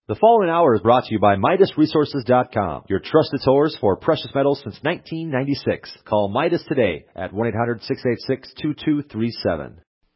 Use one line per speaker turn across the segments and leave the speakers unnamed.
The following hour is brought to you by MidasResources.com, your trusted source for precious metals since 1996. Call Midas today at 1-800-686-2237.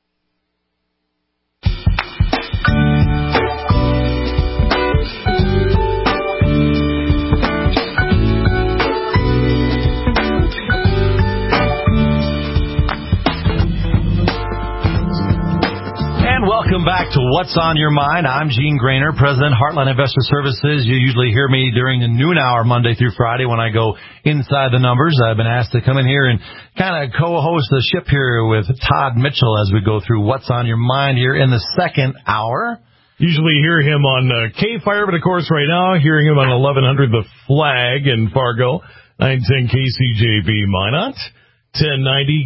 Welcome back to What's on Your Mind. I'm Gene Grainer, President, Heartland Investor Services. You usually hear me during the noon hour Monday through Friday when I go inside the numbers. I've been asked to come in here and kind of co-host the ship here with Todd Mitchell as we go through What's on Your Mind here in the second hour.
Usually hear him on K-Fire, but of course right now hearing him on 1100 The Flag in Fargo, 910 KCJB Minot, 1090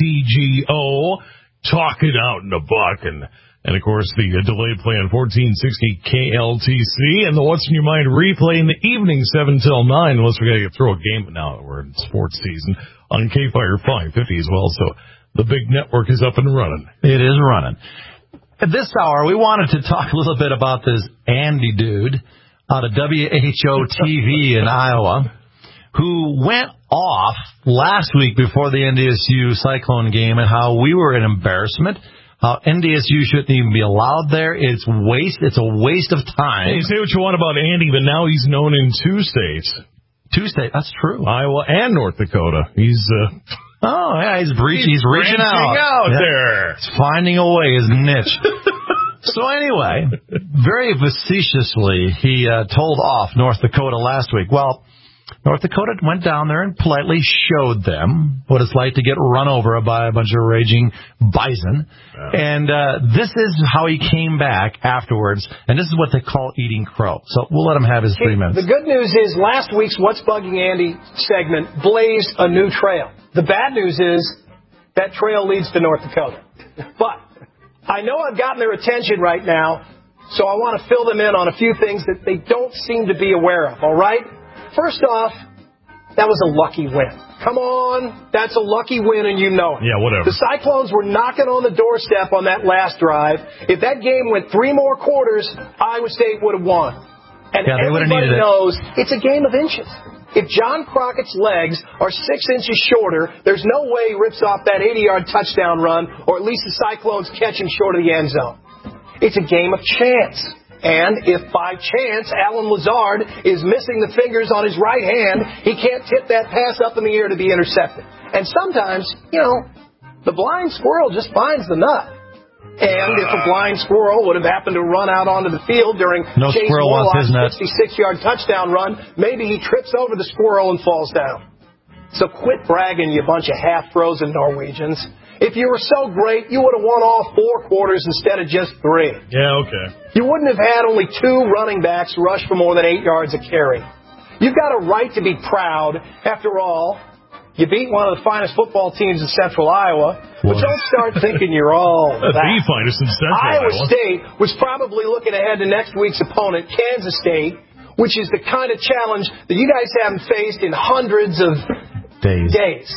KTGO. Talk it out in the buck, and of course the delayed play on 1460 KLTC, and the What's in Your Mind replay in the evening 7 till 9, unless we gotta throw a game now that we're in sports season, on K-Fire 550 as well. So the big network is up and running.
It is running. At this hour, we wanted to talk a little bit about this Andy dude out of WHO-TV in Iowa, who went off last week before the NDSU Cyclone game and how we were an embarrassment. How NDSU shouldn't even be allowed there. It's a waste of time.
Hey, you say what you want about Andy, but now he's known in two states.
That's true.
Iowa and North Dakota. He's
he's reaching out
there.
He's finding a way, his niche. So anyway, very facetiously, he told off North Dakota last week. Well, North Dakota went down there and politely showed them what it's like to get run over by a bunch of raging bison. Yeah. And this is how he came back afterwards, and this is what they call eating crow. So we'll let him have his 3 minutes.
The good news is last week's What's Bugging Andy segment blazed a new trail. The bad news is that trail leads to North Dakota. But I know I've gotten their attention right now, so I want to fill them in on a few things that they don't seem to be aware of, all right? First off, that was a lucky win. Come on, that's a lucky win, and you know it.
Yeah, whatever.
The Cyclones were knocking on the doorstep on that last drive. If that game went 3 more quarters, Iowa State would have won. And everybody knows it's a game of inches. If John Crockett's legs are 6 inches shorter, there's no way he rips off that 80-yard touchdown run, or at least the Cyclones catch him short of the end zone. It's a game of chance. And if by chance Alan Lazard is missing the fingers on his right hand, he can't tip that pass up in the air to be intercepted. And sometimes, the blind squirrel just finds the nut. And if a blind squirrel would have happened to run out onto the field during Chase Warlock's 66-yard touchdown run, maybe he trips over the squirrel and falls down. So quit bragging, you bunch of half-frozen Norwegians. If you were so great, you would have won all 4 quarters instead of just 3.
Yeah, okay.
You wouldn't have had only 2 running backs rush for more than 8 yards a carry. You've got a right to be proud. After all, you beat one of the finest football teams in Central Iowa, but don't start thinking you're all that.
The finest in Central
Iowa State was probably looking ahead to next week's opponent, Kansas State, which is the kind of challenge that you guys haven't faced in hundreds of days.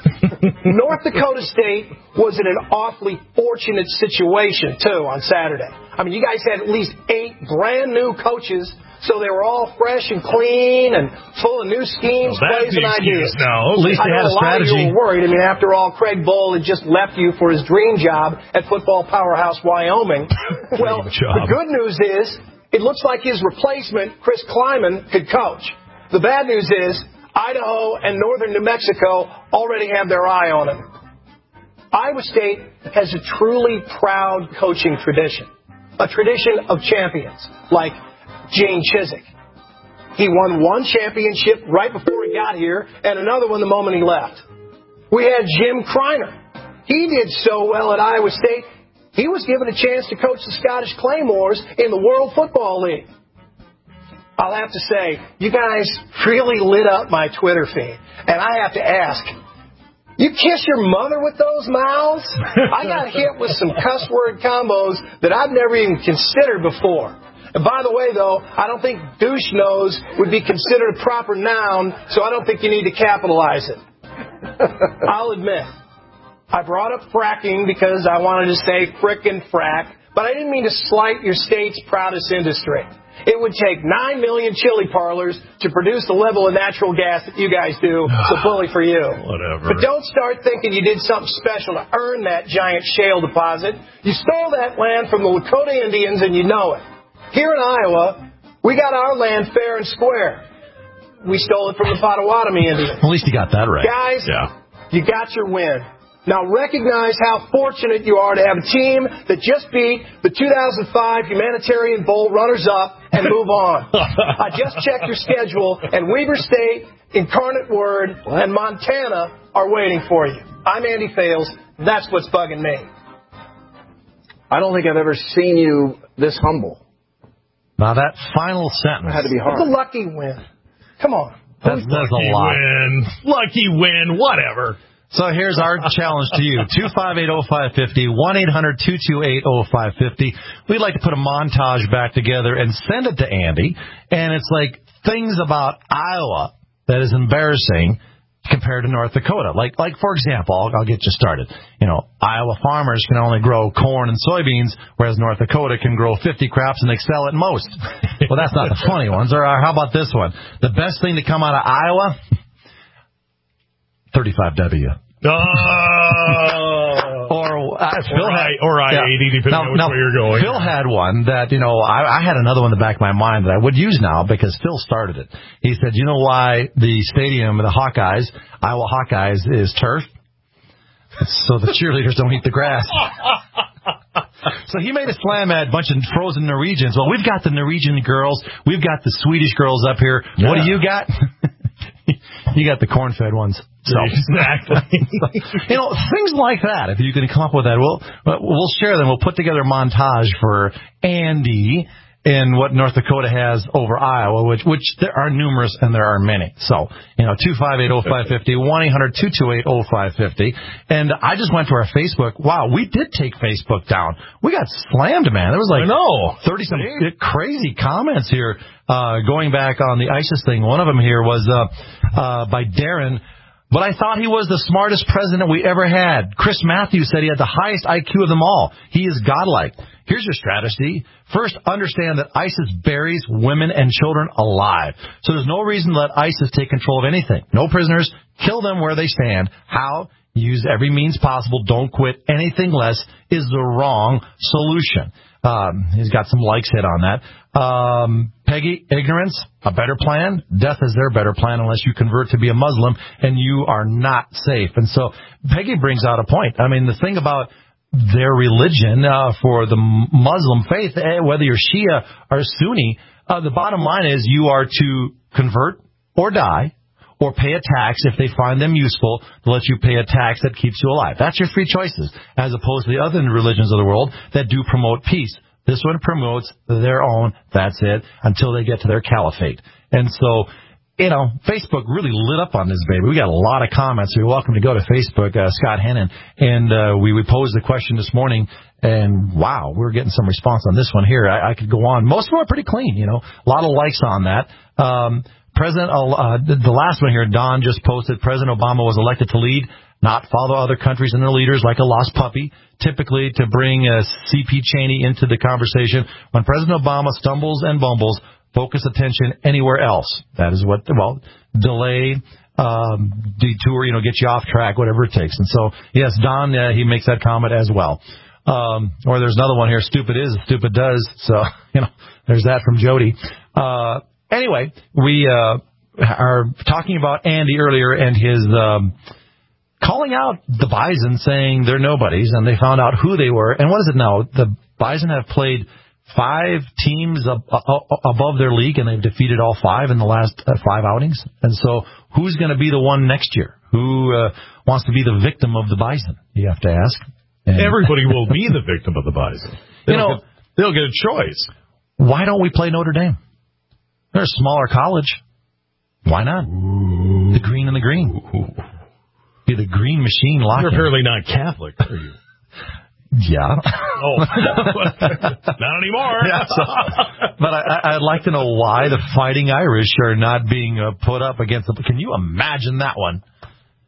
North Dakota State was in an awfully fortunate situation, too, on Saturday. I mean, you guys had at least 8 brand-new coaches, so they were all fresh and clean and full of new schemes, plays, and ideas.
Now.
At least they had a strategy.
A lot of you were worried. I mean, after all, Craig Bohl had just left you for his dream job at football powerhouse Wyoming. Well, the good news is it looks like his replacement, Chris Kleiman, could coach. The bad news is Idaho and northern New Mexico already have their eye on him. Iowa State has a truly proud coaching tradition, a tradition of champions, like Gene Chizik. He won 1 championship right before he got here and another one the moment he left. We had Jim Kreiner. He did so well at Iowa State, he was given a chance to coach the Scottish Claymores in the World Football League. I'll have to say, you guys really lit up my Twitter feed. And I have to ask, you kiss your mother with those mouths? I got hit with some cuss word combos that I've never even considered before. And by the way, though, I don't think douche nose would be considered a proper noun, so I don't think you need to capitalize it. I'll admit, I brought up fracking because I wanted to say frickin' frack, but I didn't mean to slight your state's proudest industry. It would take 9 million chili parlors to produce the level of natural gas that you guys do, so bully for you.
Whatever.
But don't start thinking you did something special to earn that giant shale deposit. You stole that land from the Lakota Indians, and you know it. Here in Iowa, we got our land fair and square. We stole it from the Potawatomi Indians.
At least you got that right.
Guys, you got your win. Now recognize how fortunate you are to have a team that just beat the 2005 Humanitarian Bowl runners-up and move on. I just checked your schedule, and Weber State, Incarnate Word, and Montana are waiting for you. I'm Andy Fales. That's what's bugging me.
I don't think I've ever seen you this humble.
Now that final sentence
had to be hard.
It's a lucky win. Come on.
That's a lot.
Lucky win, whatever.
So here's our challenge to you. 258-0550, 1-800-228-0550. We'd like to put a montage back together and send it to Andy. And it's like things about Iowa that is embarrassing compared to North Dakota. Like for example, I'll get you started. Iowa farmers can only grow corn and soybeans, whereas North Dakota can grow 50 crops and excel at most. Well, that's not the funny ones. Or how about this one? The best thing to come out of Iowa? 35W.
Or I-80, depending on which way you're going.
Phil had one that, I had another one in the back of my mind that I would use now because Phil started it. He said, you know why the stadium, the Iowa Hawkeyes, is turf? So the cheerleaders don't eat the grass. So he made a slam at a bunch of frozen Norwegians. Well, we've got the Norwegian girls. We've got the Swedish girls up here. Yeah. What do you got? You got the corn-fed ones. So
exactly.
Things like that. If you can come up with that, we'll share them. We'll put together a montage for Andy and what North Dakota has over Iowa, which there are numerous and there are many. So, 258-0550, 1-800-228-0550. And I just went to our Facebook. Wow, we did take Facebook down. We got slammed, man. There was 30-some crazy comments here going back on the ISIS thing. One of them here was by Darren. But I thought he was the smartest president we ever had. Chris Matthews said he had the highest IQ of them all. He is godlike. Here's your strategy. First, understand that ISIS buries women and children alive. So there's no reason to let ISIS take control of anything. No prisoners. Kill them where they stand. How? Use every means possible. Don't quit. Anything less is the wrong solution. He's got some likes hit on that. Peggy, ignorance, a better plan. Death is their better plan unless you convert to be a Muslim, and you are not safe. And so Peggy brings out a point. I mean, the thing about their religion for the Muslim faith, whether you're Shia or Sunni, the bottom line is you are to convert or die, or pay a tax if they find them useful to let you pay a tax that keeps you alive. That's your three choices, as opposed to the other religions of the world that do promote peace. This one promotes their own, that's it, until they get to their caliphate. And so, Facebook really lit up on this baby. We got a lot of comments. You're welcome to go to Facebook, Scott Hennon. And we posed the question this morning, and wow, we're getting some response on this one here. I could go on. Most of them are pretty clean, a lot of likes on that. The last one here, Don just posted, President Obama was elected to lead, not follow other countries and their leaders like a lost puppy, typically to bring C.P. Cheney into the conversation. When President Obama stumbles and bumbles, focus attention anywhere else. That is what, delay, detour, get you off track, whatever it takes. And so, yes, Don, he makes that comment as well. Or there's another one here, stupid is, stupid does. So, there's that from Jody. Anyway, we are talking about Andy earlier and his calling out the Bison, saying they're nobodies, and they found out who they were. And what is it now? The Bison have played 5 teams above their league, and they've defeated all 5 in the last 5 outings. And so who's going to be the one next year? Who wants to be the victim of the Bison? You have to ask. And
everybody will be the victim of the Bison. They'll get a choice.
Why don't we play Notre Dame? They're a smaller college. Why not?
Ooh.
The green and the green.
Ooh.
Be the green machine lock.
You're apparently not Catholic, are you?
Yeah.
Oh. Not anymore.
Yeah, but I'd like to know why the Fighting Irish are not being put up against them. Can you imagine that one?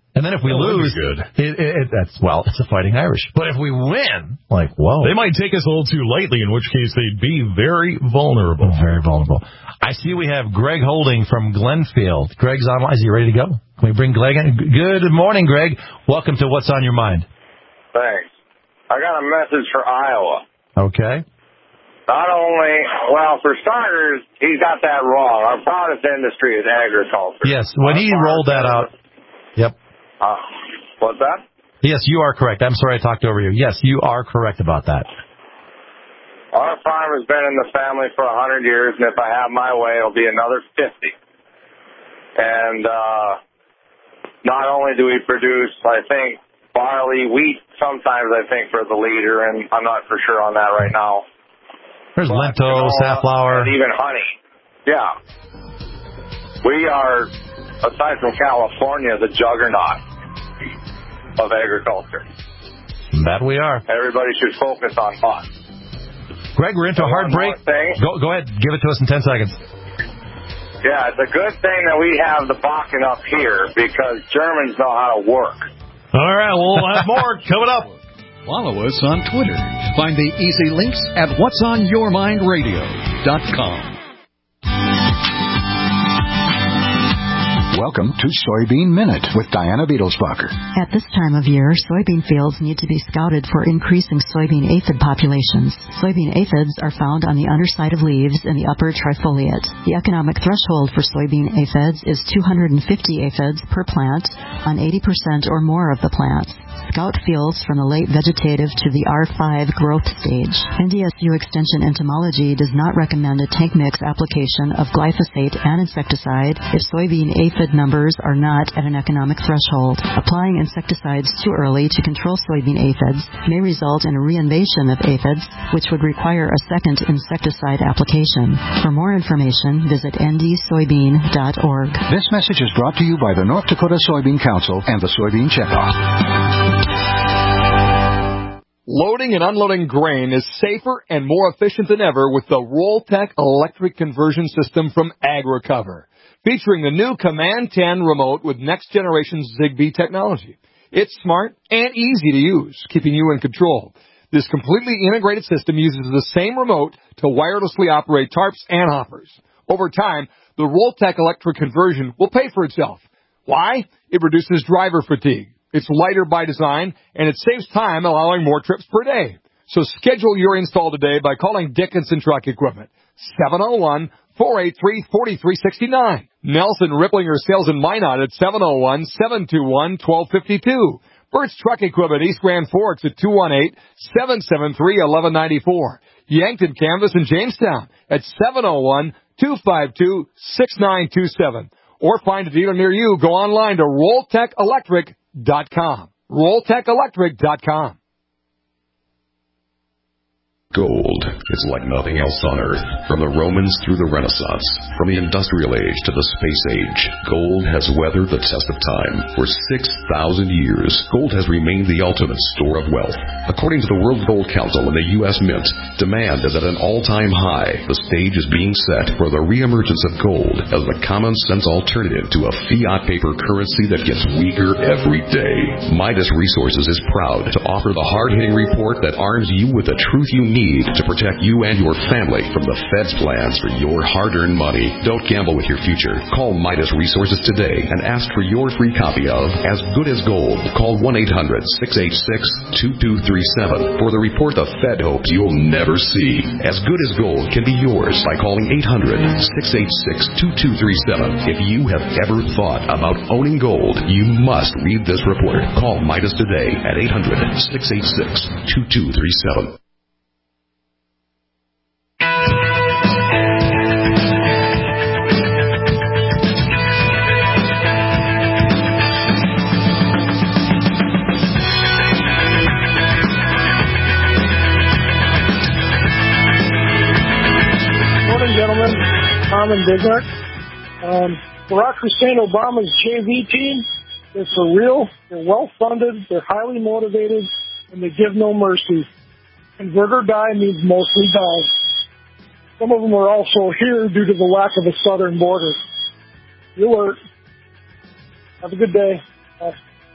And then if we lose, it's a Fighting Irish. But if we win, like, whoa.
They might take us a little too lightly, in which case they'd be very vulnerable.
Very vulnerable. I see we have Greg Holding from Glenfield. Greg's online. Is he ready to go? Can we bring Greg in? Good morning, Greg. Welcome to What's on Your Mind.
Thanks. I got a message for Iowa.
Okay.
Not only, for starters, he's got that wrong. Our proudest industry is agriculture.
Yes, when he rolled that out. Yep.
What's that?
Yes, you are correct. I'm sorry I talked over you. Yes, you are correct about that.
Our farm has been in the family for 100 years, and if I have my way, it'll be another 50. And not only do we produce, I think, barley, wheat, sometimes I think for the leader, and I'm not for sure on that right now.
There's lentil, safflower.
And even honey. Yeah. We are, aside from California, the juggernaut of agriculture.
That we are.
Everybody should focus on us.
Greg, we're into a hard break. Go ahead. Give it to us in 10 seconds.
Yeah, it's a good thing that we have the Bakken up here because Germans know how to work.
All right, we'll have more coming up.
Follow us on Twitter. Find the easy links at whatsonyourmindradio.com.
Welcome to Soybean Minute with Diana Beetlesbacher.
At this time of year, soybean fields need to be scouted for increasing soybean aphid populations. Soybean aphids are found on the underside of leaves in the upper trifoliate. The economic threshold for soybean aphids is 250 aphids per plant on 80% or more of the plants. Scout fields from the late vegetative to the R5 growth stage. NDSU Extension Entomology does not recommend a tank mix application of glyphosate and insecticide if soybean aphid numbers are not at an economic threshold. Applying insecticides too early to control soybean aphids may result in a reinvasion of aphids, which would require a second insecticide application. For more information, visit ndsoybean.org.
This message is brought to you by the North Dakota Soybean Council and the Soybean Checkoff.
Loading and unloading grain is safer and more efficient than ever with the Rolltech electric conversion system from AgriCover, featuring the new Command 10 remote with next-generation Zigbee technology. It's smart and easy to use, keeping you in control. This completely integrated system uses the same remote to wirelessly operate tarps and hoppers. Over time, the Rolltech electric conversion will pay for itself. Why? It reduces driver fatigue. It's lighter by design, and it saves time, allowing more trips per day. So schedule your install today by calling Dickinson Truck Equipment, 701-483-4369. Nelson Ripplinger Sales in Minot at 701-721-1252. Burt's Truck Equipment, East Grand Forks at 218-773-1194. Yankton Canvas in Jamestown at 701-252-6927. Or find a dealer near you. Go online to RolltechElectric.com. RolltechElectric.com.
Gold is like nothing else on Earth. From the Romans through the Renaissance, from the Industrial Age to the Space Age, gold has weathered the test of time. For 6,000 years, gold has remained the ultimate store of wealth. According to the World Gold Council and the U.S. Mint, demand is at an all-time high. The stage is being set for the reemergence of gold as the common-sense alternative to a fiat paper currency that gets weaker every day. Midas Resources is proud to offer the hard-hitting report that arms you with the truth you need to protect you and your family from the Fed's plans for your hard-earned money. Don't gamble with your future. Call Midas Resources today and ask for your free copy of As Good as Gold. Call 1-800-686-2237 for the report the Fed hopes you'll never see. As Good as Gold can be yours by calling 800-686-2237. If you have ever thought about owning gold, you must read this report. Call Midas today at 800-686-2237.
Tom and Bismarck. Barack Hussein Obama's JV team, they're for real, they're well-funded, they're highly motivated, and they give no mercy. Convert or die means mostly die. Some of them are also here due to the lack of a southern border. Be alert. Have a good day. Bye.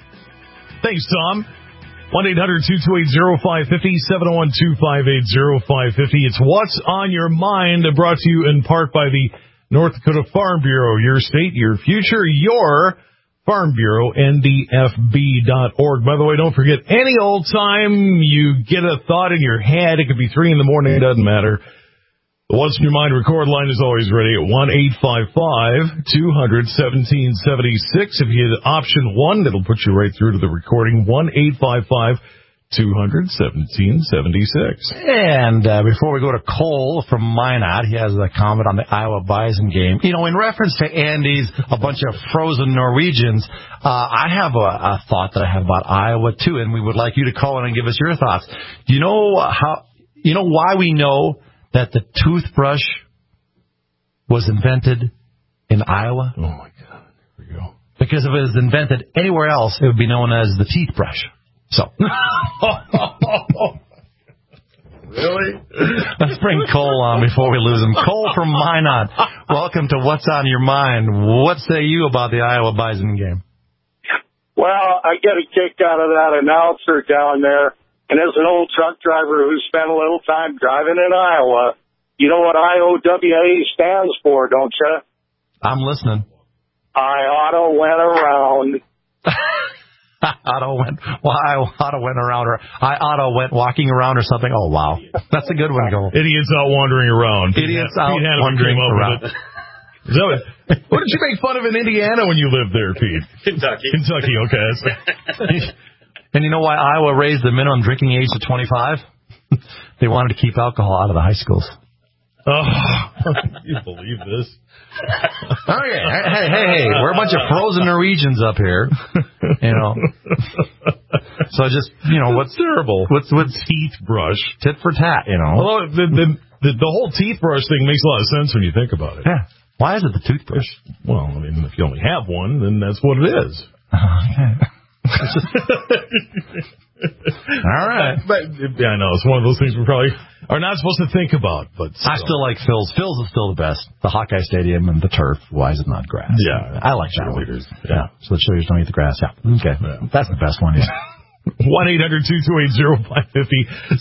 Thanks, Tom. 1-800-228-0550, 701-258-0550. It's What's on Your Mind, brought to you in part by the North Dakota Farm Bureau. Your state, your future, your Farm Bureau, ndfb.org. By the way, don't forget, any old time you get a thought in your head, it could be 3 in the morning, it doesn't matter. The What's in Your Mind record line is always ready at 1-855-200-1776. If you hit option 1, that'll put you right through to the recording, 1-855-200-1776. And
before we go to Cole from Minot, he has a comment on the Iowa Bison game. You know, in reference to Andy's, a bunch of frozen Norwegians, I have a thought that I have about Iowa, too, and we would like you to call in and give us your thoughts. Do you know why we know that the toothbrush was invented in Iowa?
Oh, my God. Here we go.
Because if it was invented anywhere else, it would be known as the teeth brush. So.
Really?
Let's bring Cole on before we lose him. Cole from Minot, welcome to What's on Your Mind. What say you about the Iowa Bison game?
Well, I get a kick out of that announcer down there. And as an old truck driver who spent a little time driving in Iowa, you know what IOWA stands for, don't you?
I'm listening.
I auto went around.
I auto went walking around or something. Oh, wow. That's a good one, Cole.
Idiots out wandering around.
Idiots out wandering around.
What did you make fun of in Indiana when you lived there, Pete? Kentucky, okay.
And you know why Iowa raised the minimum drinking age to 25? They wanted to keep alcohol out of the high schools.
Oh, you believe this?
Okay. Hey, we're a bunch of frozen Norwegians up here. You know. So just, what's
terrible?
What's
teeth brush?
Tit for tat,
Well, the whole teeth brush thing makes a lot of sense when you think about it.
Yeah. Why is it the toothbrush?
Well, I mean, if you only have one, then that's what it is.
Okay. All right.
But I know it's one of those things we probably are not supposed to think about. But
I still like Phil's. Phil's is still the best. The Hawkeye Stadium and the turf. Why is it not grass?
Yeah,
I like cheerleaders. Yeah. So the cheerleaders don't eat the grass. Yeah. Okay. Yeah. That's the best one. Yeah.
1-800-228-0550,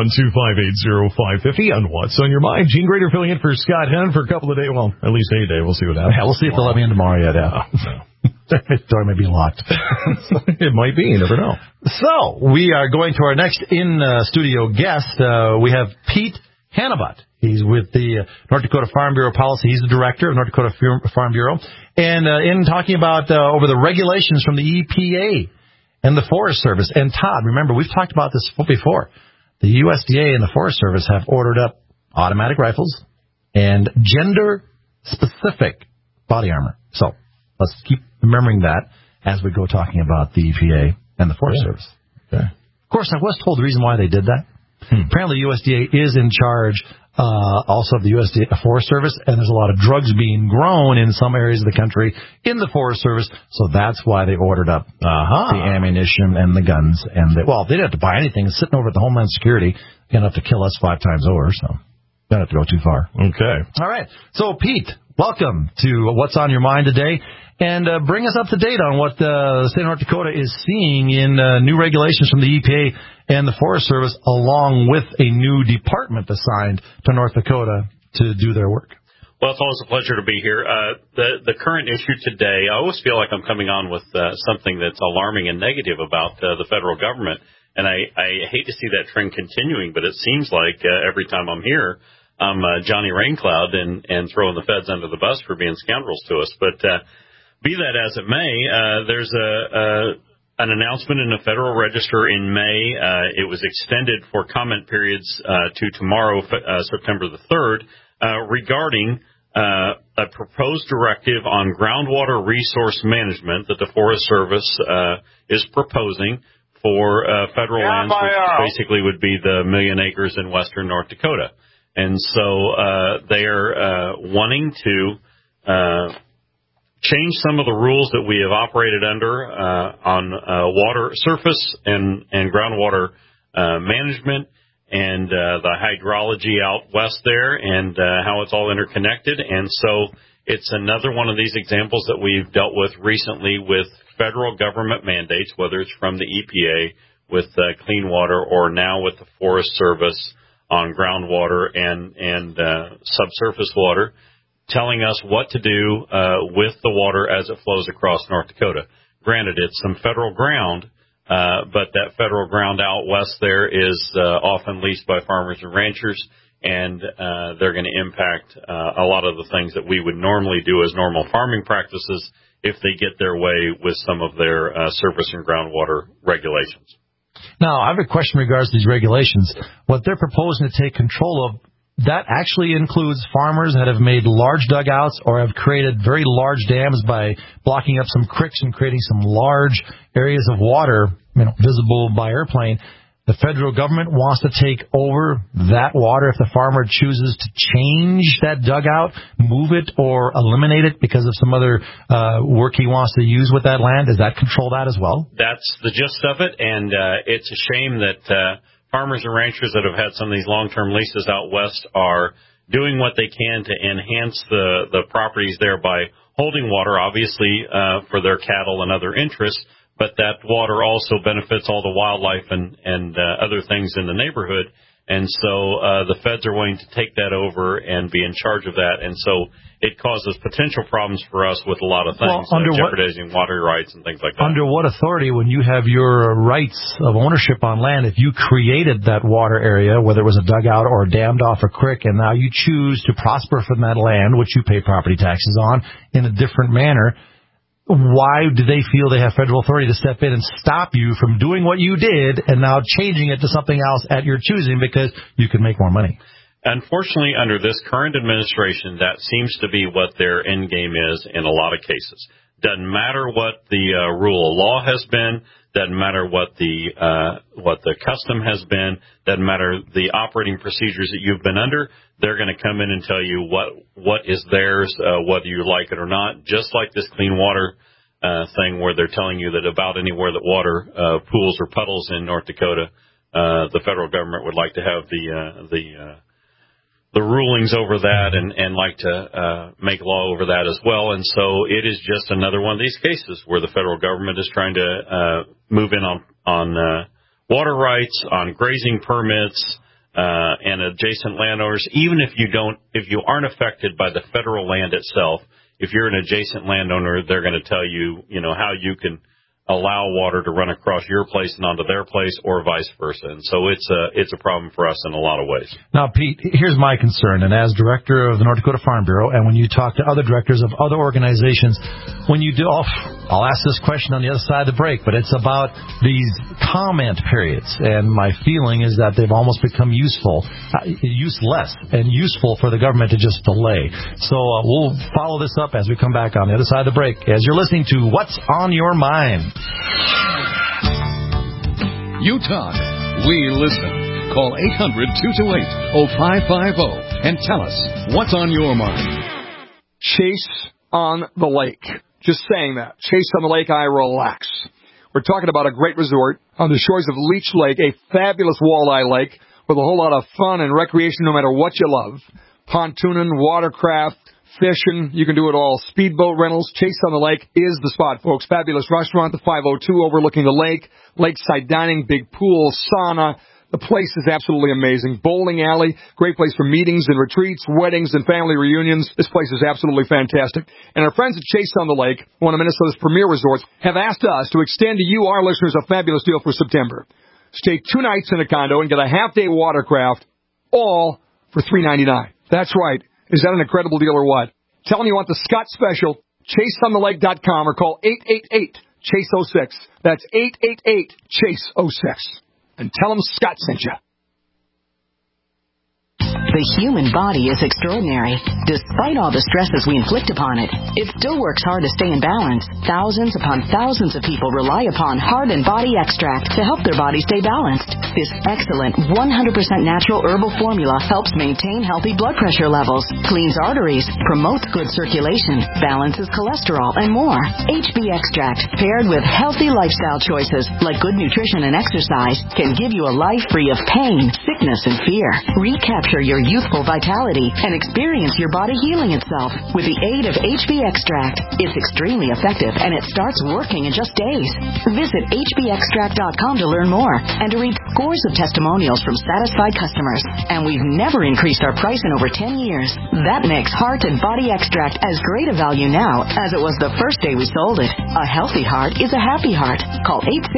701-258-0550 on What's on Your Mind. Gene Grader filling in for Scott Henn for a couple of days. Well, at least a day. We'll see what happens.
Yeah, we'll see if they'll let me in tomorrow yet. Yeah. The door may be locked.
It might be. You never know.
So, we are going to our next in-studio guest. We have Pete Hannibut. He's with the North Dakota Farm Bureau Policy. He's the director of North Dakota Farm Bureau. And in talking about over the regulations from the EPA and the Forest Service. And Todd, remember, we've talked about this before. The USDA and the Forest Service have ordered up automatic rifles and gender-specific body armor. So, let's keep remembering that as we go talking about the EPA and the Forest Service.
Okay.
Of course, I was told the reason why they did that. Apparently, USDA is in charge also of the USDA Forest Service, and there's a lot of drugs being grown in some areas of the country in the Forest Service, so that's why they ordered up the ammunition and the guns. And they didn't have to buy anything. It's sitting over at the Homeland Security. You're going to have to kill us 5 times over, so you don't have to go too far.
Okay.
All right. So, Pete, welcome to What's on Your Mind today. And bring us up to date on what the state of North Dakota is seeing in new regulations from the EPA and the Forest Service, along with a new department assigned to North Dakota to do their work.
Well, it's always a pleasure to be here. The current issue today, I always feel like I'm coming on with something that's alarming and negative about the federal government. And I hate to see that trend continuing, but it seems like every time I'm here, I'm Johnny Raincloud and throwing the feds under the bus for being scoundrels to us. But be that as it may, there's an announcement in the Federal Register in May. It was extended for comment periods to tomorrow, September the 3rd, regarding a proposed directive on groundwater resource management that the Forest Service is proposing for federal lands, which basically would be the 1 million acres in western North Dakota. And so they are wanting to change some of the rules that we have operated under on water surface and groundwater management, and the hydrology out west there and how it's all interconnected. And so it's another one of these examples that we've dealt with recently with federal government mandates, whether it's from the EPA with clean water or now with the Forest Service on groundwater and subsurface water, telling us what to do with the water as it flows across North Dakota. Granted, it's some federal ground, but that federal ground out west there is often leased by farmers and ranchers, and they're going to impact a lot of the things that we would normally do as normal farming practices if they get their way with some of their surface and groundwater regulations.
Now, I have a question in regards to these regulations. What they're proposing to take control of, that actually includes farmers that have made large dugouts or have created very large dams by blocking up some creeks and creating some large areas of water, visible by airplane. The federal government wants to take over that water if the farmer chooses to change that dugout, move it, or eliminate it because of some other work he wants to use with that land. Does that control that as well?
That's the gist of it, and it's a shame that farmers and ranchers that have had some of these long-term leases out west are doing what they can to enhance the properties there by holding water, obviously, for their cattle and other interests, but that water also benefits all the wildlife and other things in the neighborhood. And so the feds are willing to take that over and be in charge of that. And so it causes potential problems for us with a lot of things, jeopardizing water rights and things like that.
Under what authority, when you have your rights of ownership on land, if you created that water area, whether it was a dugout or dammed off a creek, and now you choose to prosper from that land, which you pay property taxes on, in a different manner, why do they feel they have federal authority to step in and stop you from doing what you did and now changing it to something else at your choosing because you can make more money?
Unfortunately, under this current administration, that seems to be what their end game is in a lot of cases. Doesn't matter what the rule of law has been. Doesn't matter what the custom has been. Doesn't matter the operating procedures that you've been under. They're going to come in and tell you what is theirs, whether you like it or not. Just like this clean water thing, where they're telling you that about anywhere that water pools or puddles in North Dakota, the federal government would like to have the rulings over that and like to make law over that as well. And so it is just another one of these cases where the federal government is trying to move in on water rights, on grazing permits, and adjacent landowners. Even if you aren't affected by the federal land itself, if you're an adjacent landowner, they're going to tell you, how you can allow water to run across your place and onto their place, or vice versa. And so it's a problem for us in a lot of ways.
Now, Pete, here's my concern. And as director of the North Dakota Farm Bureau, and when you talk to other directors of other organizations, when you do, I'll ask this question on the other side of the break, but it's about these comment periods. And my feeling is that they've almost become useless and useful for the government to just delay. So we'll follow this up as we come back on the other side of the break, as you're listening to What's on Your Mind.
You talk, we listen. Call 800-228-0550 and tell us what's on your mind.
Chase on the Lake. Just saying that. Chase on the Lake, I relax. We're talking about a great resort on the shores of Leech Lake, a fabulous walleye lake with a whole lot of fun and recreation no matter what you love. Pontooning, watercraft, fishing, you can do it all. Speedboat rentals, Chase on the Lake is the spot, folks. Fabulous restaurant, the 502 overlooking the lake. Lakeside dining, big pool, sauna. The place is absolutely amazing. Bowling alley, great place for meetings and retreats, weddings and family reunions. This place is absolutely fantastic. And our friends at Chase on the Lake, one of Minnesota's premier resorts, have asked us to extend to you, our listeners, a fabulous deal for September. Stay 2 nights in a condo and get a half-day watercraft, all for $399. That's right. Is that an incredible deal or what? Tell them you want the Scott Special, chaseonthelake.com, or call 888-CHASE-06. That's 888-CHASE-06. And tell them Scott sent you.
The human body is extraordinary. Despite all the stresses we inflict upon it, it still works hard to stay in balance. Thousands upon thousands of people rely upon Heart and Body Extract to help their body stay balanced. This excellent 100% natural herbal formula helps maintain healthy blood pressure levels, cleans arteries, promotes good circulation, balances cholesterol, and more. HB Extract, paired with healthy lifestyle choices like good nutrition and exercise, can give you a life free of pain, sickness, and fear. Recapture your youthful vitality and experience your body healing itself with the aid of HB Extract. It's extremely effective and it starts working in just days. Visit hbextract.com to learn more and to read scores of testimonials from satisfied customers. And we've never increased our price in over 10 years. That makes Heart and Body Extract as great a value now as it was the first day we sold it. A healthy heart is a happy heart. Call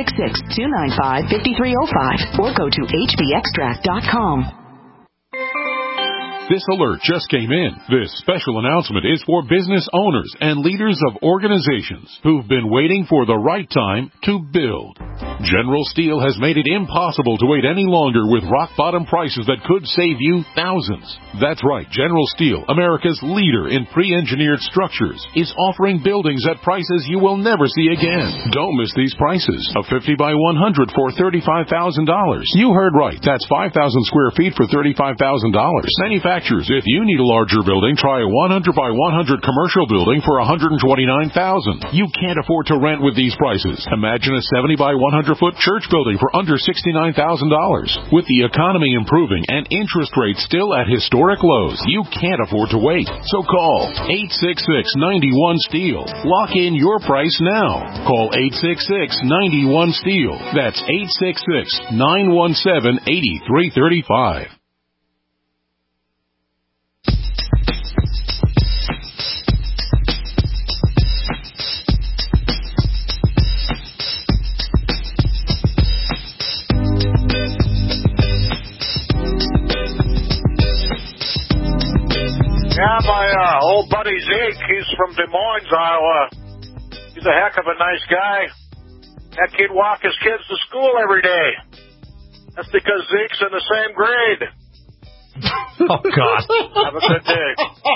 866-295-5305 or go to hbextract.com.
This alert just came in. This special announcement is for business owners and leaders of organizations who've been waiting for the right time to build. General Steel has made it impossible to wait any longer with rock-bottom prices that could save you thousands. That's right, General Steel, America's leader in pre-engineered structures, is offering buildings at prices you will never see again. Don't miss these prices. A 50 by 100 for $35,000. You heard right. That's 5,000 square feet for $35,000. Manufacturers, if you need a larger building, try a 100 by 100 commercial building for $129,000. You can't afford to rent with these prices. Imagine a 70 by 100 foot church building for under $69,000. With the economy improving and interest rates still at historic lows, you can't afford to wait. So call 866-91-STEEL. Lock in your price now. Call 866-91-STEEL. That's 866-917-8335.
Yeah, my old buddy Zeke, he's from Des Moines, Iowa. He's a heck of a nice guy. Heck, he'd walk his kids to school every day. That's because Zeke's in the same grade.
Oh, God.
Have a good day.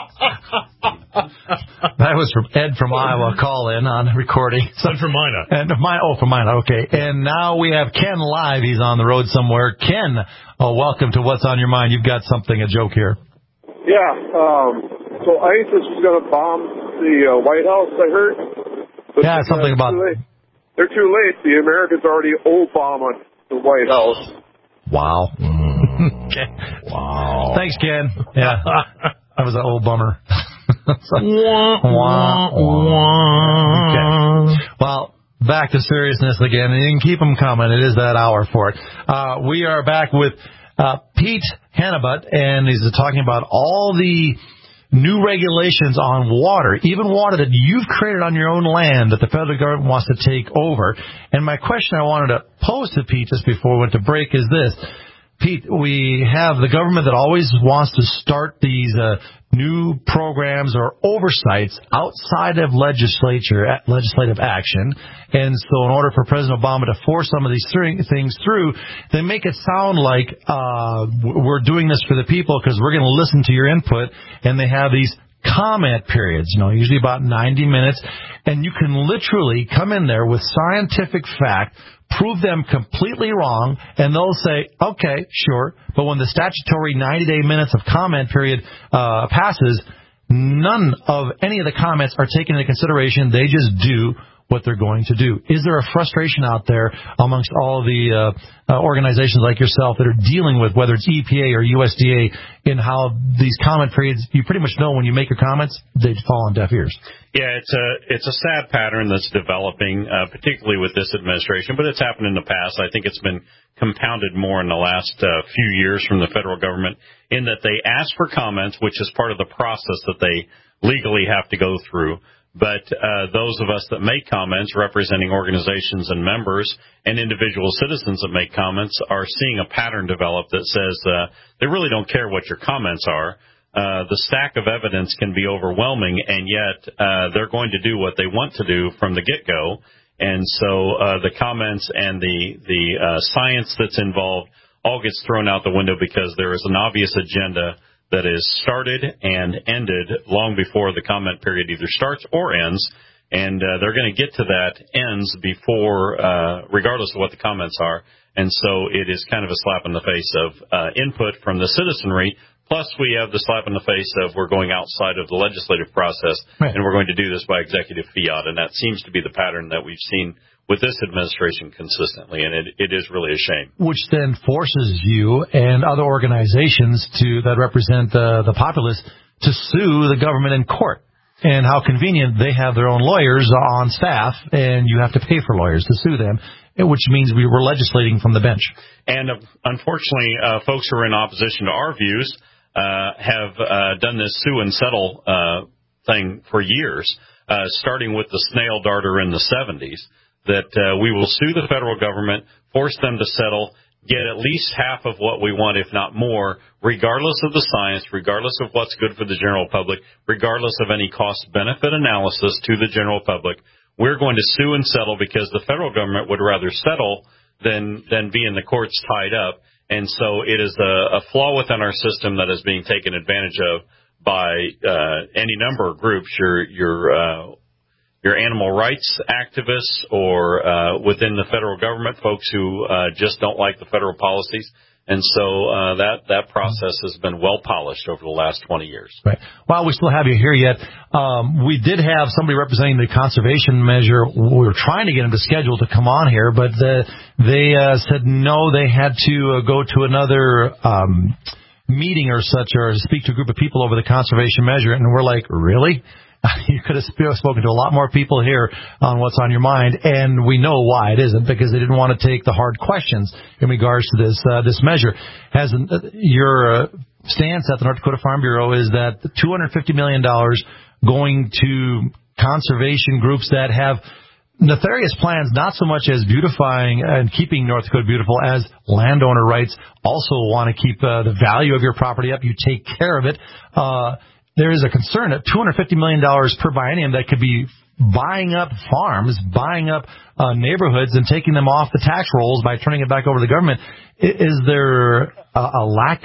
That was from Ed from Iowa. Call in on recording.
Ed from Minot.
From Minot. Okay. And now we have Ken live. He's on the road somewhere. Ken, welcome to What's on Your Mind. You've got something, a joke here.
Yeah, so ISIS was going to bomb the White House, I heard. But
yeah, something about...
They're too late. The Americans already Obama the White House.
Wow. Okay. Wow. Thanks, Ken. Yeah, that was an old bummer. Okay. Well, back to seriousness again, and you can keep them coming. It is that hour for it. We are back with Pete Hannibut, and he's talking about all the new regulations on water, even water that you've created on your own land that the federal government wants to take over. And my question I wanted to pose to Pete just before we went to break is this. Pete, we have the government that always wants to start these new programs or oversights outside of legislative action. And so in order for President Obama to force some of these things through, they make it sound like we're doing this for the people because we're going to listen to your input. And they have these comment periods, usually about 90 minutes. And you can literally come in there with scientific fact, prove them completely wrong, and they'll say, okay, sure. But when the statutory 90-day minutes of comment period passes, none of any of the comments are taken into consideration. They just do what they're going to do. Is there a frustration out there amongst all the organizations like yourself that are dealing with, whether it's EPA or USDA, in how these comment periods, you pretty much know when you make your comments, they fall on deaf ears?
Yeah, it's a sad pattern that's developing, particularly with this administration, but it's happened in the past. I think it's been compounded more in the last few years from the federal government in that they ask for comments, which is part of the process that they legally have to go through. But those of us that make comments representing organizations and members and individual citizens that make comments are seeing a pattern develop that says they really don't care what your comments are. The stack of evidence can be overwhelming, and yet they're going to do what they want to do from the get-go. And so the comments and the science that's involved all gets thrown out the window because there is an obvious agenda that is started and ended long before the comment period either starts or ends. And they're going to get to that ends before, regardless of what the comments are. And so it is kind of a slap in the face of input from the citizenry. Plus, we have the slap in the face of we're going outside of the legislative process, right, and we're going to do this by executive fiat. And that seems to be the pattern that we've seen with this administration consistently, and it is really a shame.
Which then forces you and other organizations that represent the populace to sue the government in court. And how convenient they have their own lawyers on staff, and you have to pay for lawyers to sue them, which means we were legislating from the bench. And
unfortunately, folks who are in opposition to our views have done this sue and settle thing for years, starting with the snail darter in the 70s, that we will sue the federal government, force them to settle, get at least half of what we want, if not more, regardless of the science, regardless of what's good for the general public, regardless of any cost-benefit analysis to the general public. We're going to sue and settle because the federal government would rather settle than be in the courts tied up. And so it is a flaw within our system that is being taken advantage of by any number of groups, your animal rights activists or within the federal government, folks who just don't like the federal policies. And so that process has been well polished over the last 20 years.
Right. While we still have you here yet, we did have somebody representing the conservation measure. We were trying to get him to schedule to come on here, but they said no, they had to go to another meeting or such, or speak to a group of people over the conservation measure. And we're like, really? You could have spoken to a lot more people here on what's on your mind, and we know why it isn't, because they didn't want to take the hard questions in regards to this measure. Your stance at the North Dakota Farm Bureau is that the $250 million going to conservation groups that have nefarious plans, not so much as beautifying and keeping North Dakota beautiful as landowner rights, also want to keep the value of your property up. You take care of it. There is a concern at $250 million per biennium that could be buying up farms, buying up neighborhoods, and taking them off the tax rolls by turning it back over to the government. Is there a lack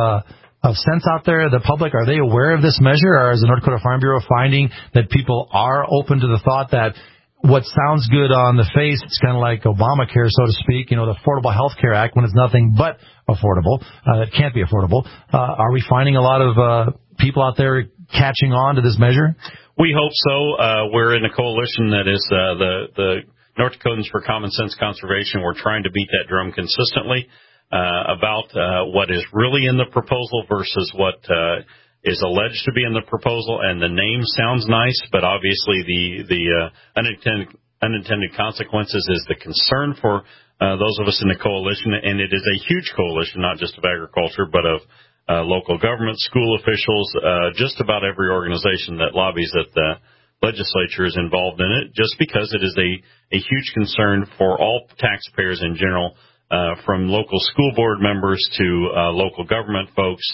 of sense out there? The public, are they aware of this measure, or is the North Dakota Farm Bureau finding that people are open to the thought that what sounds good on the face, it's kind of like Obamacare, so to speak, the Affordable Health Care Act, when it's nothing but affordable, it can't be affordable. Are we finding a lot of people out there catching on to this measure?
We hope so. We're in a coalition that is the North Dakotans for Common Sense Conservation. We're trying to beat that drum consistently about what is really in the proposal versus what is alleged to be in the proposal. And the name sounds nice, but obviously the unintended consequences is the concern for those of us in the coalition. And it is a huge coalition, not just of agriculture, but of local government, school officials, just about every organization that lobbies at the legislature is involved in it, just because it is a huge concern for all taxpayers in general, from local school board members to local government folks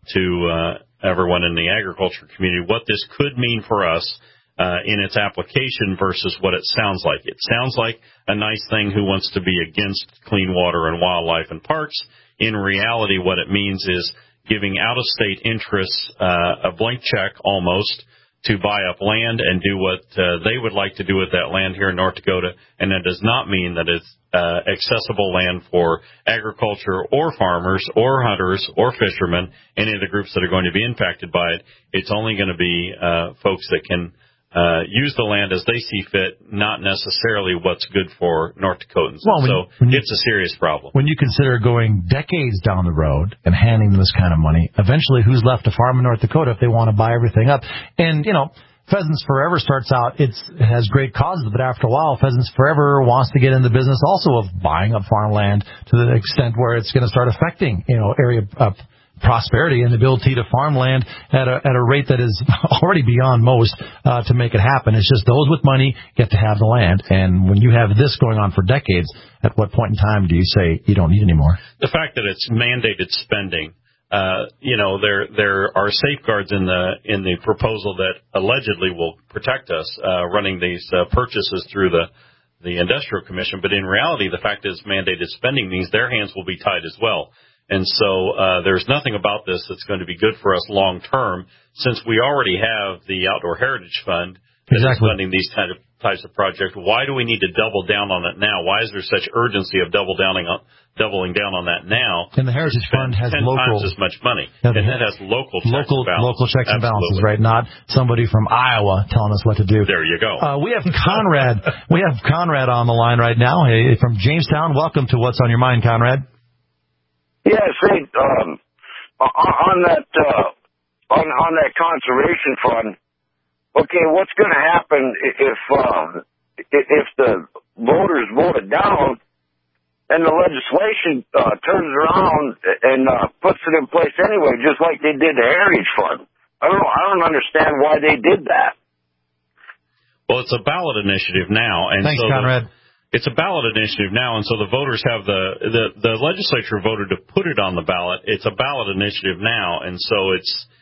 to everyone in the agriculture community, what this could mean for us in its application versus what it sounds like. It sounds like a nice thing who wants to be against clean water and wildlife and parks. In reality, what it means is giving out-of-state interests a blank check almost to buy up land and do what they would like to do with that land here in North Dakota. And that does not mean that it's accessible land for agriculture or farmers or hunters or fishermen, any of the groups that are going to be impacted by it. It's only going to be folks that can use the land as they see fit, not necessarily what's good for North Dakotans. Well, it's a serious problem.
When you consider going decades down the road and handing them this kind of money, eventually who's left to farm in North Dakota if they want to buy everything up? And, Pheasants Forever starts out, it has great causes, but after a while, Pheasants Forever wants to get in the business also of buying up farmland to the extent where it's going to start affecting, area prosperity and the ability to farm land at a rate that is already beyond most to make it happen. It's just those with money get to have the land. And when you have this going on for decades, at what point in time do you say you don't need any more?
The fact that it's mandated spending, there are safeguards in the proposal that allegedly will protect us running these purchases through the Industrial Commission. But in reality, the fact is mandated spending means their hands will be tied as well. And so there's nothing about this that's going to be good for us long term, since we already have the Outdoor Heritage Fund that is funding these types of projects. Why do we need to double down on it now? Why is there such urgency of doubling down on that now?
And the Heritage Fund has
10
local
times as much money, and it has local checks
and balances, right? Not somebody from Iowa telling us what to do.
There you go.
We have Conrad. We have Conrad on the line right now. Hey, from Jamestown. Welcome to What's on Your Mind, Conrad.
Yes, hey, on that conservation fund. Okay, what's going to happen if the voters vote it down and the legislation turns around and puts it in place anyway, just like they did the Heritage Fund? I don't understand why they did that.
Well, it's a ballot initiative now, and
thanks, Conrad.
It's a ballot initiative now, and so the voters have the legislature voted to put it on the ballot. It's a ballot initiative now, and so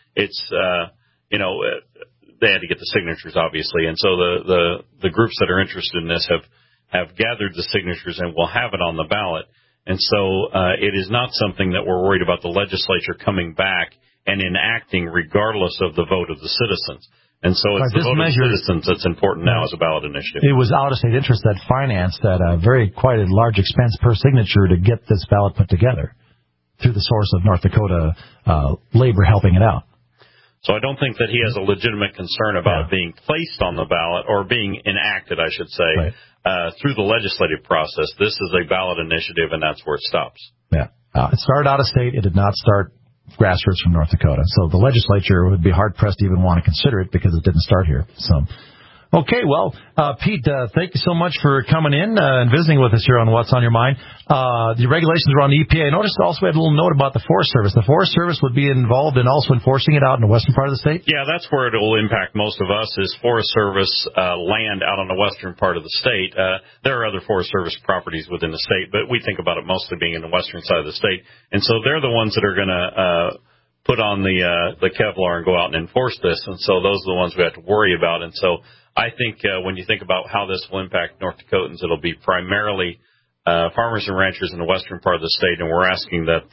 they had to get the signatures, obviously, and so the groups that are interested in this have gathered the signatures and will have it on the ballot. And so it is not something that we're worried about the legislature coming back and enacting regardless of the vote of the citizens. And so it's the vote of the citizens that's important now as a ballot initiative.
It was out-of-state interest that financed at quite a large expense per signature to get this ballot put together through the source of North Dakota labor helping it out.
So I don't think that he has a legitimate concern about being placed on the ballot or being enacted, I should say, through the legislative process. This is a ballot initiative, and that's where it stops.
Yeah. It started out of state. It did not start grassroots from North Dakota. So the legislature would be hard-pressed to even want to consider it because it didn't start here. So, okay, well, Pete, thank you so much for coming in and visiting with us here on What's on Your Mind. The regulations are on the EPA. I noticed also we had a little note about the Forest Service. The Forest Service would be involved in also enforcing it out in the western part of the state?
Yeah, that's where it will impact most of us is Forest Service land out on the western part of the state. There are other Forest Service properties within the state, but we think about it mostly being in the western side of the state. And so they're the ones that are going to put on the Kevlar and go out and enforce this. And so those are the ones we have to worry about. And so I think when you think about how this will impact North Dakotans, it'll be primarily farmers and ranchers in the western part of the state, and we're asking that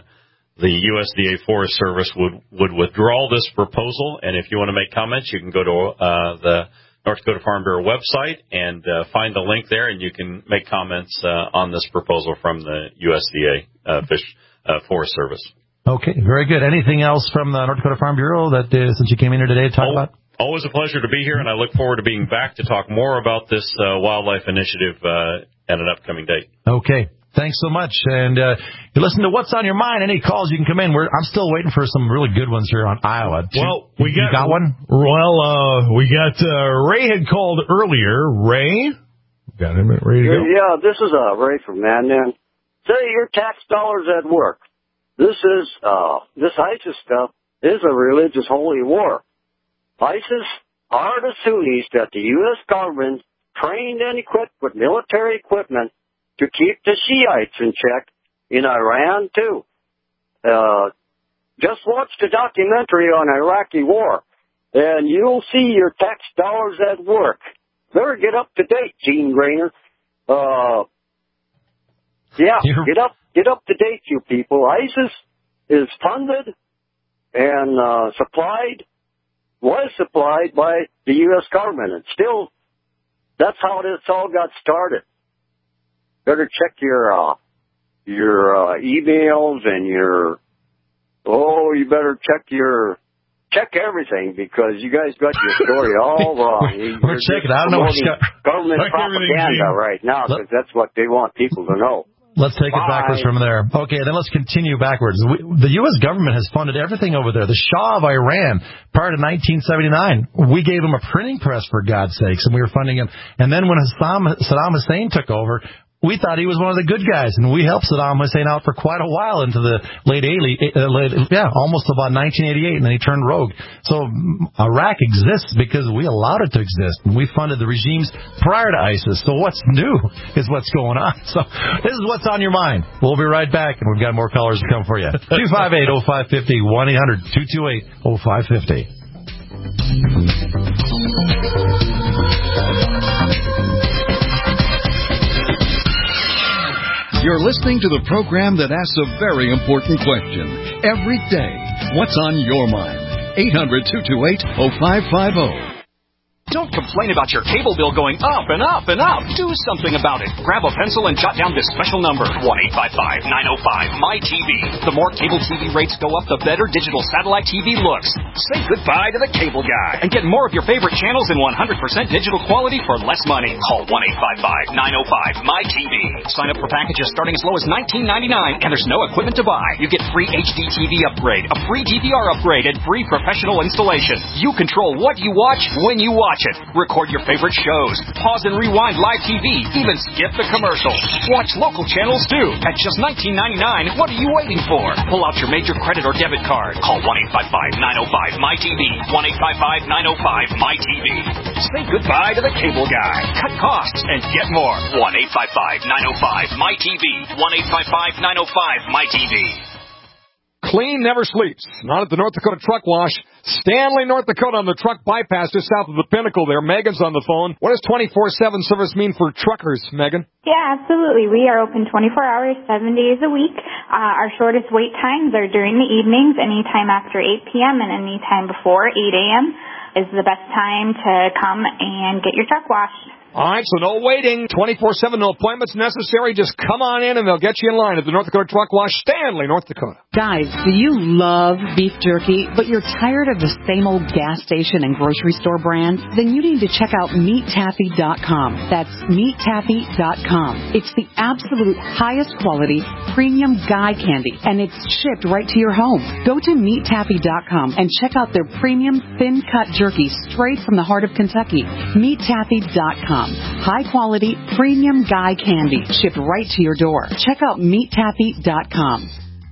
the USDA Forest Service would withdraw this proposal. And if you want to make comments, you can go to the North Dakota Farm Bureau website and find the link there, and you can make comments on this proposal from the USDA Forest Service.
Okay, very good. Anything else from the North Dakota Farm Bureau that since you came in here today to talk about?
Always a pleasure to be here, and I look forward to being back to talk more about this wildlife initiative at an upcoming date.
Okay. Thanks so much. And you listen to What's on Your Mind. Any calls, you can come in. I'm still waiting for some really good ones here on Iowa.
Well,
you got one?
Well, we got Ray had called earlier. Ray? Got him ready to go?
Yeah, this is Ray from Mandan. Say your tax dollars at work. This ISIS stuff is a religious holy war. ISIS are the Sunnis that the U.S. government trained and equipped with military equipment to keep the Shiites in check in Iran, too. Just watch the documentary on Iraqi war, and you'll see your tax dollars at work. Better get up to date, Gene Grainer. Get up to date, you people. ISIS is funded and was supplied by the U.S. government, and still, that's how this all got started. Better check your emails and you better check everything, because you guys got your story all wrong.
We're checking. I don't know what's
government propaganda right now, because that's what they want people to know.
Let's take it backwards from there. Okay, then let's continue backwards. The U.S. government has funded everything over there. The Shah of Iran, prior to 1979, we gave him a printing press, for God's sakes, and we were funding him. And then when Saddam Hussein took over, we thought he was one of the good guys, and we helped Saddam Hussein out for quite a while into the almost about 1988, and then he turned rogue. So Iraq exists because we allowed it to exist, and we funded the regimes prior to ISIS. So what's new is what's going on. So this is What's on Your Mind. We'll be right back, and we've got more callers to come for you. 258-0550, 1-800-228-0550.
You're listening to the program that asks a very important question every day. What's on your mind? 800-228-0550.
Don't complain about your cable bill going up and up and up. Do something about it. Grab a pencil and jot down this special number, 1-855-905-MY-TV. The more cable TV rates go up, the better digital satellite TV looks. Say goodbye to the cable guy and get more of your favorite channels in 100% digital quality for less money. Call 1-855-905-MY-TV. Sign up for packages starting as low as $19.99, and there's no equipment to buy. You get free HD TV upgrade, a free DVR upgrade, and free professional installation. You control what you watch when you watch it. Record your favorite shows. Pause and rewind live TV. Even skip the commercials. Watch local channels too. At just $19.99, what are you waiting for? Pull out your major credit or debit card. Call 1-855-905-MY-TV. 1-855-905-MY-TV. Say goodbye to the cable guy. Cut costs and get more. 1-855-905-MY-TV. 1-855-905-MY-TV.
Clean never sleeps. Not at the North Dakota Truck Wash. Stanley, North Dakota on the truck bypass just south of the Pinnacle there. Megan's on the phone. What does 24/7 service mean for truckers, Megan?
Yeah, absolutely. We are open 24 hours, 7 days a week. Our shortest wait times are during the evenings, anytime after 8 p.m. and anytime before 8 a.m. is the best time to come and get your truck washed.
All right, so no waiting, 24/7, no appointments necessary. Just come on in and they'll get you in line at the North Dakota Truck Wash, Stanley, North Dakota.
Guys, do you love beef jerky, but you're tired of the same old gas station and grocery store brands? Then you need to check out MeatTaffy.com. That's MeatTaffy.com. It's the absolute highest quality premium guy candy, and it's shipped right to your home. Go to MeatTaffy.com and check out their premium thin-cut jerky straight from the heart of Kentucky. MeatTaffy.com. High quality, premium guy candy shipped right to your door. Check out MeatTaffy.com.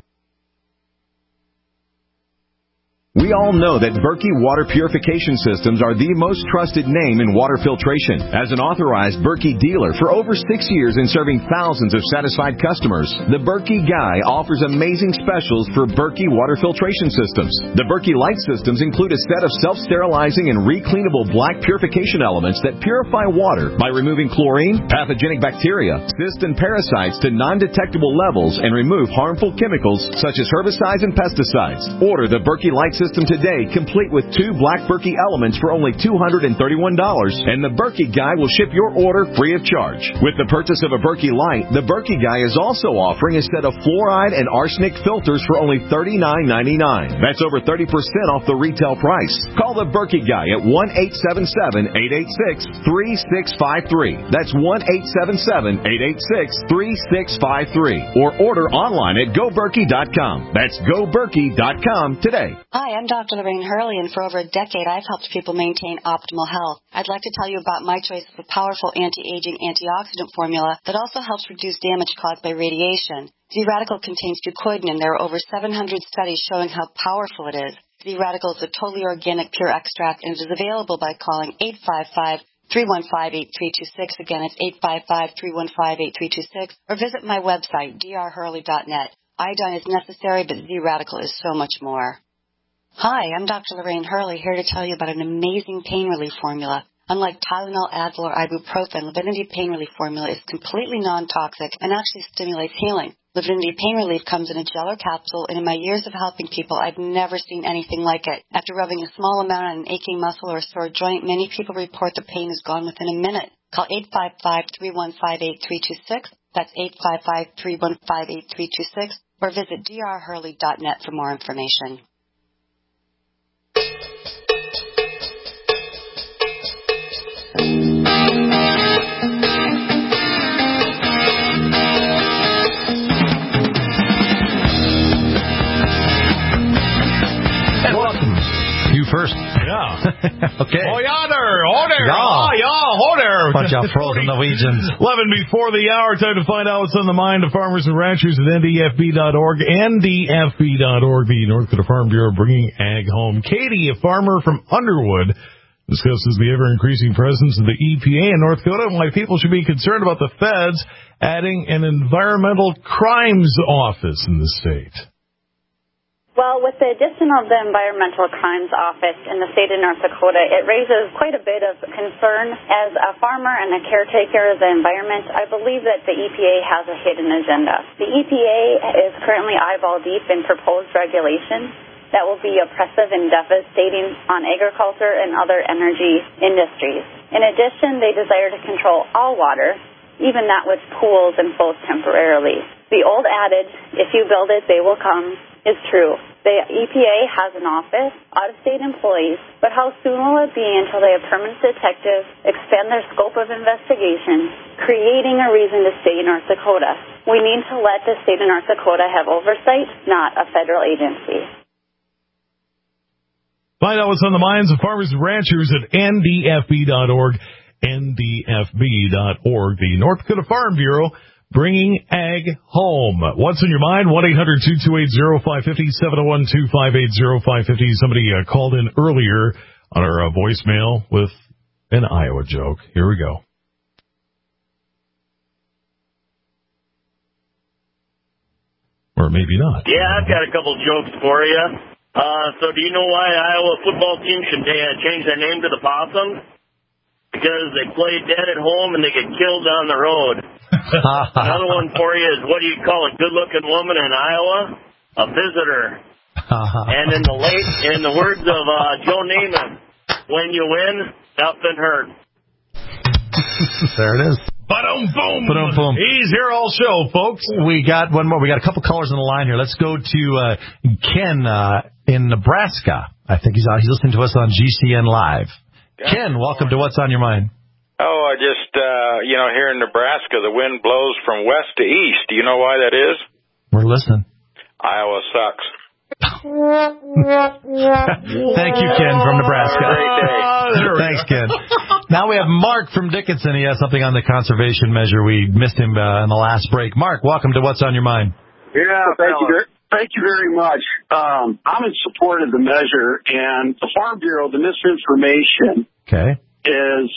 We all know that Berkey Water Purification Systems are the most trusted name in water filtration. As an authorized Berkey dealer for over 6 years and serving thousands of satisfied customers, the Berkey Guy offers amazing specials for Berkey Water Filtration Systems. The Berkey Light Systems include a set of self-sterilizing and recleanable black purification elements that purify water by removing chlorine, pathogenic bacteria, cysts, and parasites to non-detectable levels and remove harmful chemicals such as herbicides and pesticides. Order the Berkey Light System today, complete with 2 black Berkey elements for only $231, and the Berkey Guy will ship your order free of charge. With the purchase of a Berkey Light, the Berkey Guy is also offering a set of fluoride and arsenic filters for only $39.99. That's over 30% off the retail price. Call the Berkey Guy at 1-877-886-3653. That's 1-877-886-3653. Or order online at GoBerkey.com. That's GoBerkey.com today.
Hi, I'm Dr. Lorraine Hurley, and for over a decade, I've helped people maintain optimal health. I'd like to tell you about my choice of a powerful anti-aging antioxidant formula that also helps reduce damage caused by radiation. Z-Radical contains fucoidan, and there are over 700 studies showing how powerful it is. Z-Radical is a totally organic, pure extract, and it is available by calling 855-315-8326. Again, it's 855-315-8326. Or visit my website, drhurley.net. Iodine is necessary, but Z-Radical is so much more. Hi, I'm Dr. Lorraine Hurley, here to tell you about an amazing pain relief formula. Unlike Tylenol, Advil, or ibuprofen, Livinity Pain Relief Formula is completely non-toxic and actually stimulates healing. Livinity Pain Relief comes in a gel or capsule, and in my years of helping people, I've never seen anything like it. After rubbing a small amount on an aching muscle or a sore joint, many people report the pain is gone within a minute. Call 855-315-8326. That's 855-315-8326. Or visit drhurley.net for more information.
First.
Yeah.
Okay.
Oh, yeah, there. Oh, there.
Yeah.
Oh, yeah. Oh, there.
Bunch of frozen Norwegians.
11 before the hour. Time to find out what's on the mind of farmers and ranchers at NDFB.org. NDFB.org, the North Dakota Farm Bureau, bringing ag home. Katie, a farmer from Underwood, discusses the ever-increasing presence of the EPA in North Dakota and why people should be concerned about the feds adding an environmental crimes office in the state.
Well, with the addition of the Environmental Crimes Office in the state of North Dakota, it raises quite a bit of concern. As a farmer and a caretaker of the environment, I believe that the EPA has a hidden agenda. The EPA is currently eyeball deep in proposed regulations that will be oppressive and devastating on agriculture and other energy industries. In addition, they desire to control all water, even that which pools and flows temporarily. The old adage, if you build it, they will come, is true. The EPA has an office, out-of-state employees, but how soon will it be until they have permanent detectives expand their scope of investigation, creating a reason to stay in North Dakota? We need to let the state of North Dakota have oversight, not a federal agency.
Find out what's on the minds of farmers and ranchers at ndfb.org, ndfb.org, the North Dakota Farm Bureau, bringing ag home. What's in your mind? 1-800-228-0550, 701-258-0550. Somebody called in earlier on our voicemail with an Iowa joke. Here we go. Or maybe not.
Yeah, I've got a couple jokes for you. So do you know why Iowa football team should change their name to the Possums? Because they play dead at home and they get killed on the road. Another one for you is, what do you call a good-looking woman in Iowa? A visitor. And in the words of Joe Namath, when you win, nothing hurts.
There it is.
Ba-dum-boom. He's here all show, folks.
We got one more. We got a couple callers on the line here. Let's go to Ken in Nebraska. I think he's listening to us on GCN Live. Ken, welcome to What's on Your Mind.
Oh, I just, here in Nebraska, the wind blows from west to east. Do you know why that is?
We're listening.
Iowa sucks.
Thank you, Ken, from Nebraska.
Great day.
Thanks, Ken. Now we have Mark from Dickinson. He has something on the conservation measure. We missed him in the last break. Mark, welcome to What's on Your Mind.
Yeah, thank you very much. I'm in support of the measure, and the Farm Bureau, the misinformation is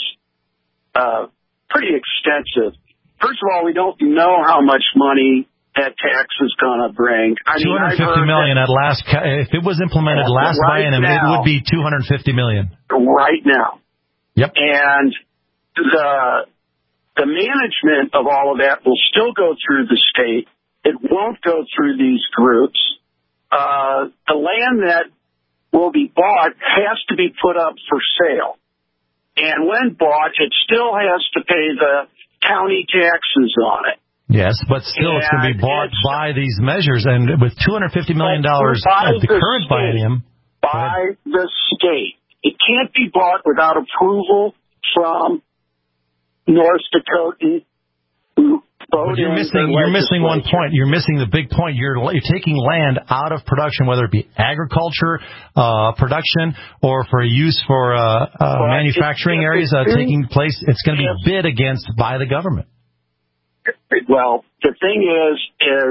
pretty extensive. First of all, we don't know how much money that tax is going to bring.
$250 million at last. If it was implemented last biennium, it would be $250 million
right now.
Yep.
And the management of all of that will still go through the state. It won't go through these groups. The land that will be bought has to be put up for sale. And when bought, it still has to pay the county taxes on it.
Yes, but still it's going to be bought by these measures. And with $250 million at the current biennium.
By the state. It can't be bought without approval from North Dakota.
You're missing one point. You're missing the big point. You're taking land out of production, whether it be agriculture production or for use for manufacturing areas taking place. It's going to be bid against by the government.
Well, the thing is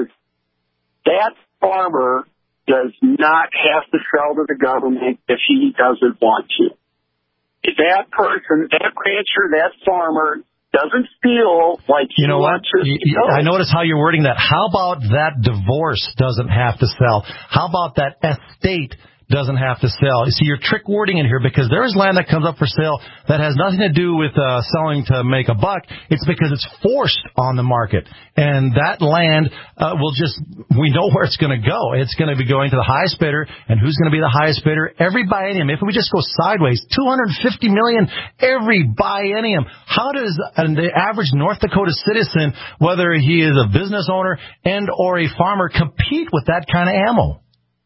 that farmer does not have to sell to the government if he doesn't want to. If that person, that rancher, that farmer doesn't feel like he wants to sell.
I notice how you're wording that. How about that divorce doesn't have to sell? How about that estate doesn't have to sell? You see, you're trick wording in here because there is land that comes up for sale that has nothing to do with selling to make a buck. It's because it's forced on the market. And that land we know where it's going to go. It's going to be going to the highest bidder. And who's going to be the highest bidder? Every biennium. If we just go sideways, $250 million every biennium. How does the average North Dakota citizen, whether he is a business owner and or a farmer, compete with that kind of ammo?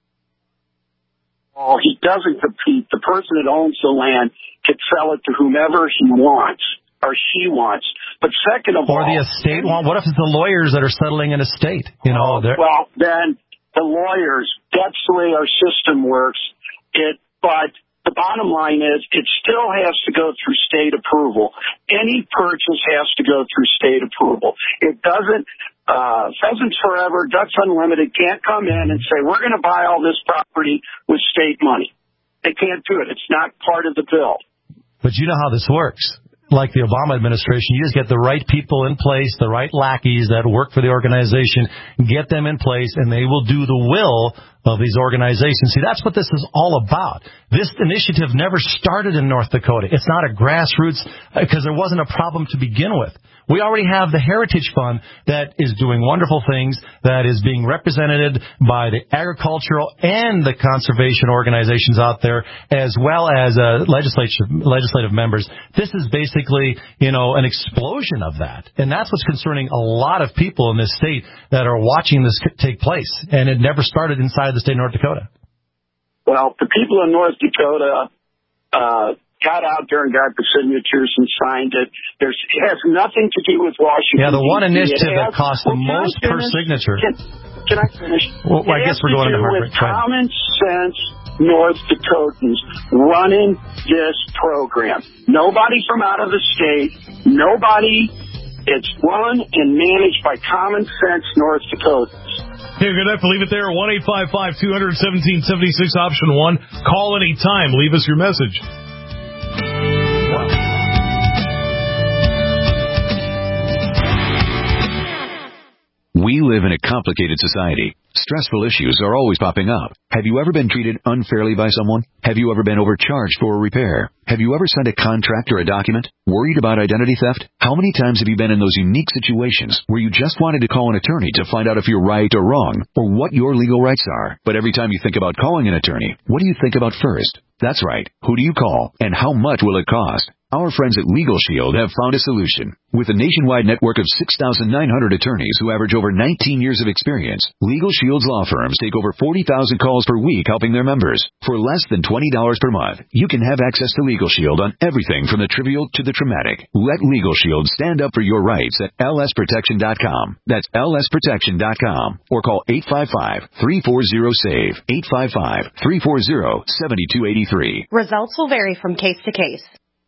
Oh, he doesn't compete. The person that owns the land can sell it to whomever he wants or she wants. But second of all...
Or the estate want. What if it's the lawyers that are settling an estate?
Well, then the lawyers, that's the way our system works. But the bottom line is it still has to go through state approval. Any purchase has to go through state approval. It doesn't... Pheasants Forever, Ducks Unlimited can't come in and say, we're going to buy all this property with state money. They can't do it. It's not part of the bill.
But you know how this works. like the Obama administration. You just get the right people in place, the right lackeys that work for the organization, get them in place, and they will do the will of these organizations. See, that's what this is all about. This initiative never started in North Dakota. It's not a grassroots, because there wasn't a problem to begin with. We already have the Heritage Fund that is doing wonderful things, that is being represented by the agricultural and the conservation organizations out there, as well as legislative members. This is basically, an explosion of that. And that's what's concerning a lot of people in this state that are watching this take place. And it never started inside the state of North Dakota.
Well, the people in North Dakota got out there and got the signatures and signed it. It has nothing to do with Washington.
Yeah, the one initiative that costs the most per signature.
Can I finish?
Well, I guess we're going into
with common sense North Dakotans running this program. Nobody from out of the state. Nobody. It's run and managed by common sense North Dakotans.
Okay, we're going to have to leave it there. 1-855-217-76, option 1. Call anytime. Leave us your message.
We live in a complicated society. Stressful issues are always popping up. Have you ever been treated unfairly by someone? Have you ever been overcharged for a repair? Have you ever signed a contract or a document? Worried about identity theft? How many times have you been in those unique situations where you just wanted to call an attorney to find out if you're right or wrong, or what your legal rights are? But every time you think about calling an attorney, what do you think about first? That's right. Who do you call, and how much will it cost? Our friends at Legal Shield have found a solution. With a nationwide network of 6,900 attorneys who average over 19 years of experience, Legal Shield's law firms take over 40,000 calls per week helping their members. For less than $20 per month, you can have access to Legal Shield on everything from the trivial to the traumatic. Let Legal Shield stand up for your rights at lsprotection.com. That's lsprotection.com. Or call 855-340-SAVE. 855-340-7283.
Results will vary from case to case.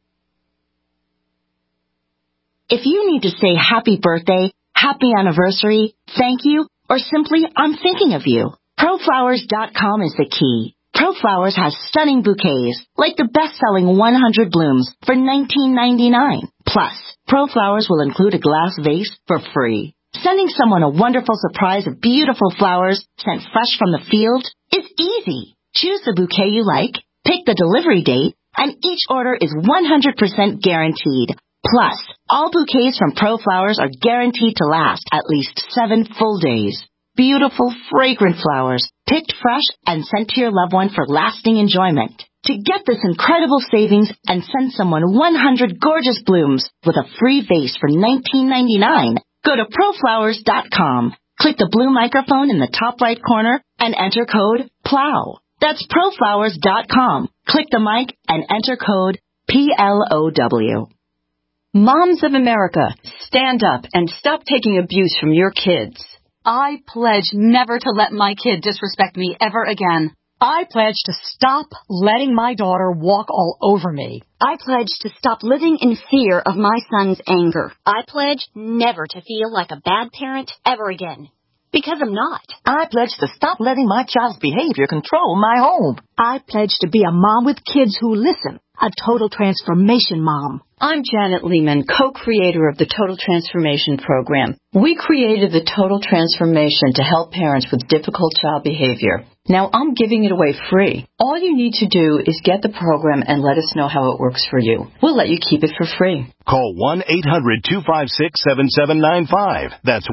If you need to say happy birthday, happy anniversary, thank you, or simply I'm thinking of you, ProFlowers.com is the key. ProFlowers has stunning bouquets, like the best-selling 100 blooms for $19.99. Plus, ProFlowers will include a glass vase for free. Sending someone a wonderful surprise of beautiful flowers sent fresh from the field is easy. Choose the bouquet you like, pick the delivery date, and each order is 100% guaranteed. Plus, all bouquets from ProFlowers are guaranteed to last at least 7 full days. Beautiful, fragrant flowers, picked fresh and sent to your loved one for lasting enjoyment. To get this incredible savings and send someone 100 gorgeous blooms with a free vase for $19.99, go to ProFlowers.com. Click the blue microphone in the top right corner and enter code PLOW. That's ProFlowers.com. Click the mic and enter code PLOW.
Moms of America, stand up and stop taking abuse from your kids.
I pledge never to let my kid disrespect me ever again.
I pledge to stop letting my daughter walk all over me.
I pledge to stop living in fear of my son's anger.
I pledge never to feel like a bad parent ever again. Because I'm not.
I pledge to stop letting my child's behavior control my home.
I pledge to be a mom with kids who listen. A total transformation mom.
I'm Janet Lehman, co-creator of the Total Transformation Program. We created the Total Transformation to help parents with difficult child behavior. Now I'm giving it away free. All you need to do is get the program and let us know how it works for you. We'll let you keep it for free.
Call 1-800-256-7795. That's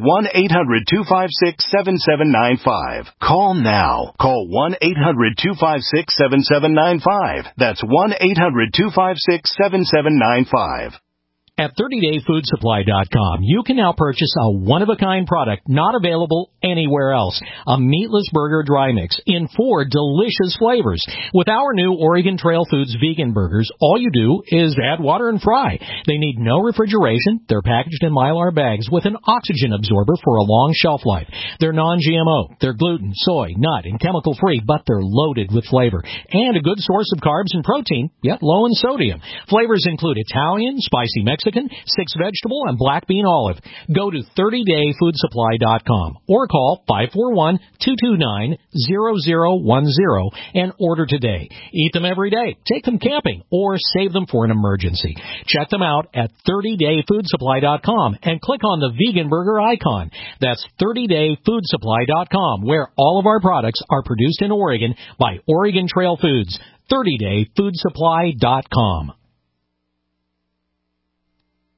1-800-256-7795. Call now. Call 1-800-256-7795. That's 1-800-256-7795.
At 30dayfoodsupply.com, you can now purchase a one-of-a-kind product not available anywhere else. A meatless burger dry mix in 4 delicious flavors. With our new Oregon Trail Foods vegan burgers, all you do is add water and fry. They need no refrigeration. They're packaged in Mylar bags with an oxygen absorber for a long shelf life. They're non-GMO. They're gluten, soy, nut, and chemical-free, but they're loaded with flavor. And a good source of carbs and protein, yet low in sodium. Flavors include Italian, spicy Mexican, Mexican, 6 vegetable, and black bean olive. Go to 30dayfoodsupply.com or call 541-229-0010 and order today. Eat them every day, take them camping, or save them for an emergency. Check them out at 30dayfoodsupply.com and click on the vegan burger icon. That's 30dayfoodsupply.com, where all of our products are produced in Oregon by Oregon Trail Foods. 30dayfoodsupply.com.